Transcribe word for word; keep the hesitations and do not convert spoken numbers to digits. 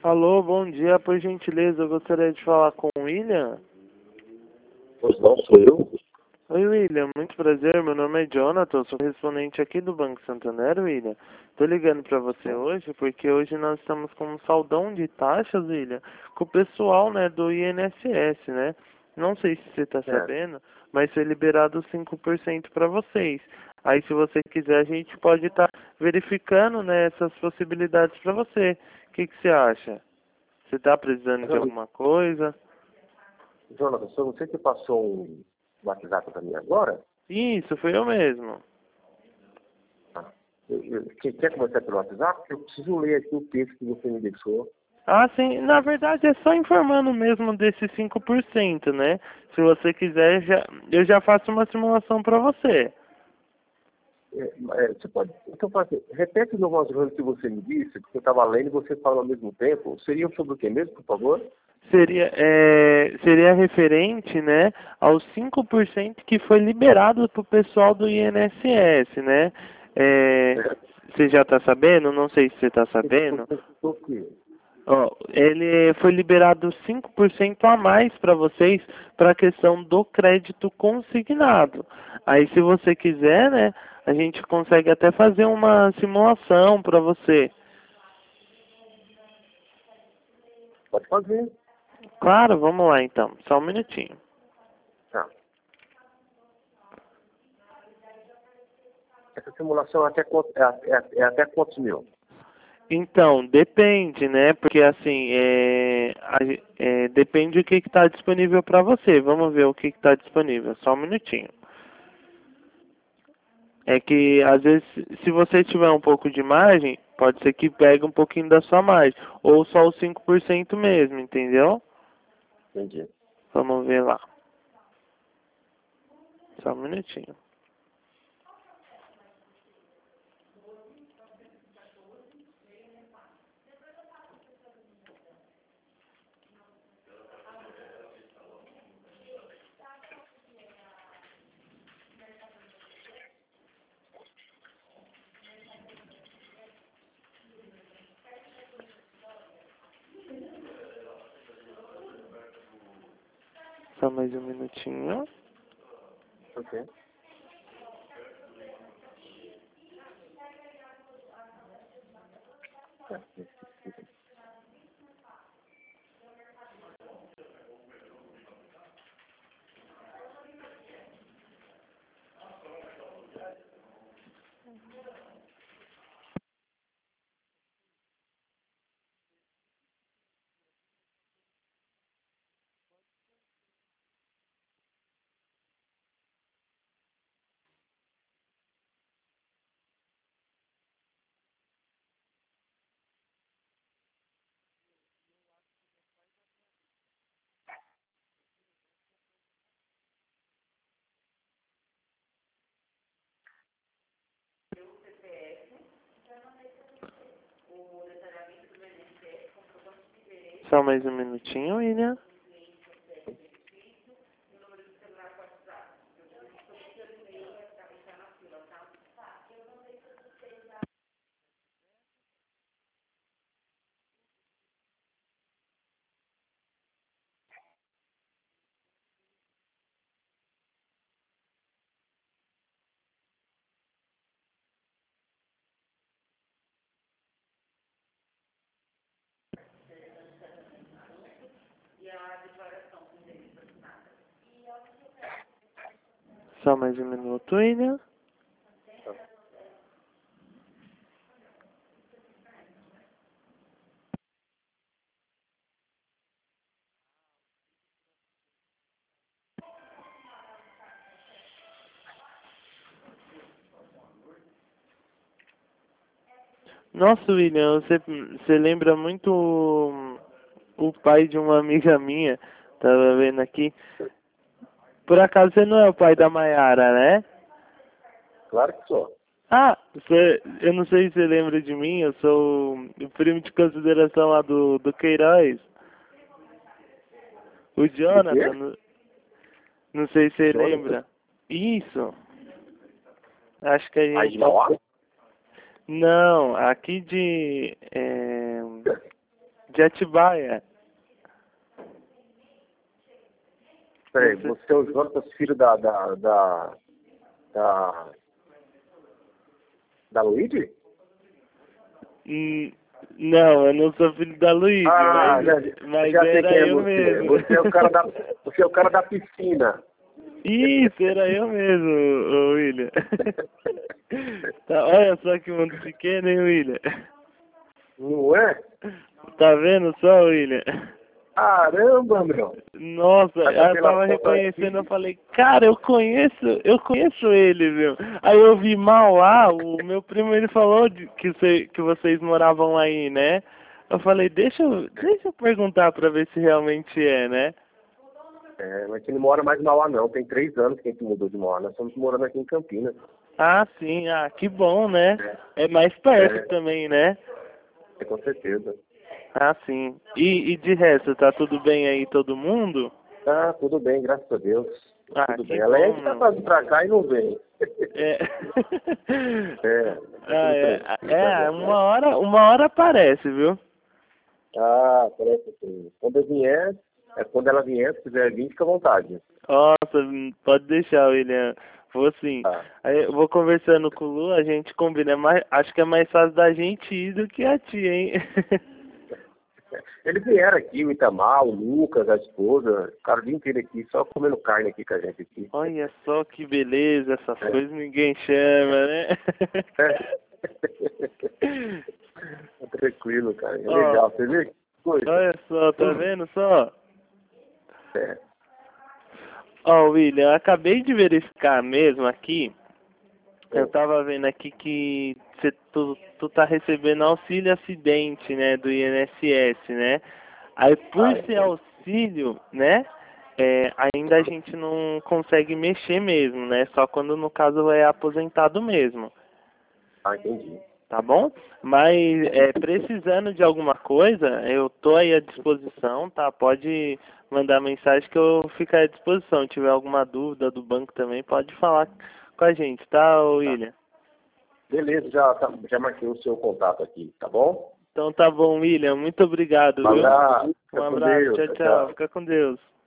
Alô, bom dia. Por gentileza, eu gostaria de falar com o William. Pois não, sou eu. Oi, William. Muito prazer. Meu nome é Jonathan. Sou correspondente aqui do Banco Santander, William. Tô ligando para você hoje porque hoje nós estamos com um saldão de taxas, William, com o pessoal, né, do I N S S, né? Não sei se você tá É. sabendo, mas foi liberado cinco por cento para vocês. Aí, se você quiser, a gente pode estar verificando, né, essas possibilidades para você. O que que você acha? Você tá precisando de Jonathan, alguma coisa? Jonathan, foi você que passou um WhatsApp para mim agora? Isso, foi eu mesmo. Ah, eu, eu, quer quer começar pelo WhatsApp? Porque eu preciso ler aqui o texto que você me deixou. Ah, sim, na verdade é só informando mesmo desses cinco por cento, né? Se você quiser, já, eu já faço uma simulação para você. É, é, você pode, então, faz assim, repete no mais ou menos o que você me disse, porque eu estava lendo e você fala ao mesmo tempo. Seria sobre o que mesmo, por favor? Seria, é, seria referente, né, aos cinco por cento que foi liberado para o pessoal do I N S S, né? É, É. você já está sabendo? Não sei se você está cinco por sabendo. cento do quê? Ó, ele foi liberado cinco por cento a mais para vocês para a questão do crédito consignado. Aí, se você quiser, né, a gente consegue até fazer uma simulação para você. Pode fazer. Claro, vamos lá então. Só um minutinho. Tá. Essa simulação é até, quanto- é, é, é até quantos mil? Então, depende, né? Porque assim, é, a ge- é, depende do que está disponível para você. Vamos ver o que está disponível. Só um minutinho. É que às vezes, se você tiver um pouco de margem, pode ser que pegue um pouquinho da sua margem. Ou só os cinco por cento mesmo, entendeu? Entendi. Vamos ver lá. Só um minutinho. Só mais um minutinho. Ok. É. Só mais um minutinho, William. Só mais um minuto, William. Nossa, William, você, você lembra muito o, o pai de uma amiga minha. Tava vendo aqui. Por acaso você não é o pai da Maiara, né? Claro que sou. Ah, você, eu não sei se você lembra de mim, eu sou o primo de consideração lá do, do Queiroz. O Do Jonathan, quê? não, não sei se você Jonathan? lembra. Isso, acho que a Aí de gente... Mauá? Não, aqui de... É, De Atibaia. Peraí, você é o Jonas, filho da... da... da... da, da Luíde? Hum, Não, eu não sou filho da Luíde, Ah, mas, já, mas já sei era quem é eu você. mesmo. Você é o cara da, você é o cara da piscina. Isso, era eu mesmo, ô William. Tá, olha só que mundo pequeno, hein, William? Não é? Tá vendo só, William? Caramba, meu. Nossa, Tá eu pela tava foto reconhecendo, eu aqui. falei, cara, eu conheço, eu conheço ele, viu? Aí eu vi mal lá, o meu primo, ele falou de, que, você, que vocês moravam aí, né? Eu falei, deixa, eu- deixa eu perguntar pra ver se realmente é, né? É, mas a gente não mora mais em Mauá, não. Tem três anos que a gente mudou de Mauá. Nós estamos morando aqui em Campinas. Ah, sim, ah, que bom, né? É mais perto É, também, né? é, com certeza. Ah, sim. E, e de resto, tá tudo bem aí, todo mundo? Tá, tudo bem, graças a Deus. Ah, Tudo que bem. Ela é bom, que tá meu. fazendo pra cá e não vem. É. É, tá Ah, tudo é, tranquilo. é, Tá, uma hora, uma hora aparece, viu? ah, parece que quando eu vier, é quando ela vier, se quiser vir, fica à vontade. Nossa, pode deixar, William. Vou sim. Tá. Aí eu vou conversando com o Lu, a gente combina. É mais, acho que é mais fácil da gente ir do que a tia, hein? Eles vieram aqui, o Itamar, o Lucas, a esposa, ficaram o dia inteiro aqui, só comendo carne aqui com a gente aqui. Olha só que beleza, essas É. coisas ninguém chama, né? É. Tranquilo, cara. É Ó, legal, você vê? Que coisa. olha só, tá vendo só? É. Ó, William, eu acabei de verificar mesmo aqui. Eu tava vendo aqui que cê, tu, tu tá recebendo auxílio acidente, né, do I N S S, né? Aí por Ah, ser entendi. auxílio, né, é, ainda a gente não consegue mexer mesmo, né? Só quando no caso é aposentado mesmo, Ah, entendi. tá bom? Mas é, precisando de alguma coisa, eu tô aí à disposição, tá? Pode mandar mensagem que eu fico à disposição. Se tiver alguma dúvida do banco também, pode falar com a gente, tá, William? Beleza, já, tá, já marquei o seu contato aqui, tá bom? Então tá bom, William. Muito obrigado, Um viu? abraço, Um fica com abraço. Deus, Tchau, tchau, tchau. tchau. Fica com Deus.